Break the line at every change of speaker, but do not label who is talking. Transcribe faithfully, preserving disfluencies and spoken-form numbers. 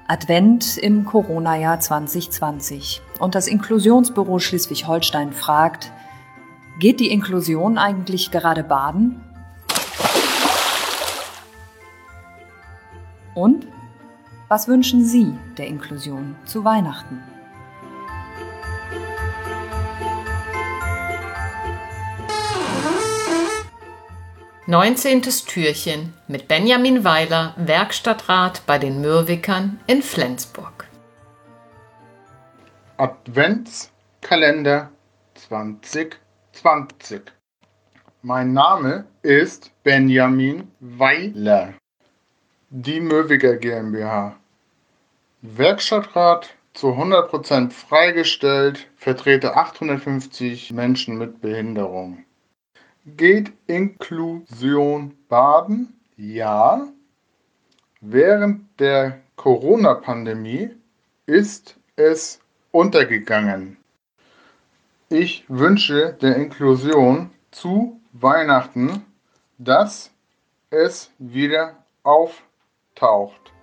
Advent im Corona-Jahr zwanzig zwanzig. Und das Inklusionsbüro Schleswig-Holstein fragt, geht die Inklusion eigentlich gerade baden? Und was wünschen Sie der Inklusion zu Weihnachten?
neunzehntes Türchen mit Benjamin Weiler, Werkstattrat bei den Mürvikern in Flensburg.
Adventskalender zwanzig zwanzig. Mein Name ist Benjamin Weiler. Die Mürviker GmbH. Werkstattrat zu hundert Prozent freigestellt, vertrete achthundertfünfzig Menschen mit Behinderung. Geht Inklusion baden? Ja. Während der Corona-Pandemie ist es untergegangen. Ich wünsche der Inklusion zu Weihnachten, dass es wieder auftaucht.